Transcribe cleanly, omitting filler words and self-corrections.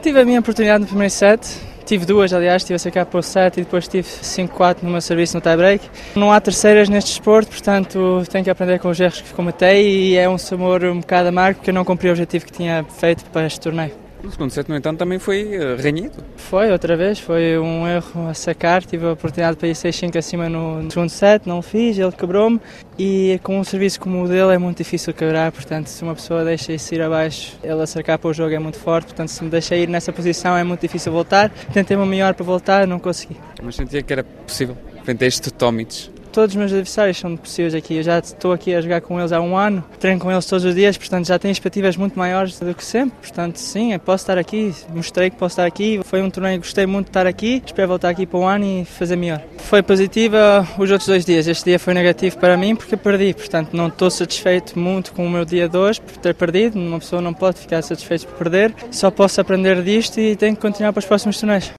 tive a minha oportunidade no primeiro set. Tive duas, aliás, estive a sacar para o set e depois tive 5-4 no meu serviço no tie-break. Não há terceiras neste desporto, portanto tenho que aprender com os erros que cometei e é um sabor um bocado amargo porque eu não cumpri o objetivo que tinha feito para este torneio. O segundo set, no entanto, também foi renhido. Foi, outra vez, foi um erro a sacar, tive a oportunidade para ir 6-5 acima no segundo set, não o fiz, ele quebrou-me e com um serviço como o dele é muito difícil quebrar, portanto se uma pessoa deixa isso ir abaixo, ele a sacar para o jogo é muito forte, portanto se me deixa ir nessa posição é muito difícil voltar, tentei o melhor para voltar, não consegui. Mas sentia que era possível, frente a este Tomic. Todos os meus adversários são possíveis aqui, eu já estou aqui a jogar com eles há um ano, treino com eles todos os dias, portanto já tenho expectativas muito maiores do que sempre, portanto sim, eu posso estar aqui, mostrei que posso estar aqui, foi um torneio que gostei muito de estar aqui, espero voltar aqui para o ano e fazer melhor. Foi positiva os outros 2 dias, este dia foi negativo para mim porque perdi, portanto não estou satisfeito muito com o meu dia de hoje por ter perdido, uma pessoa não pode ficar satisfeita por perder, só posso aprender disto e tenho que continuar para os próximos torneios.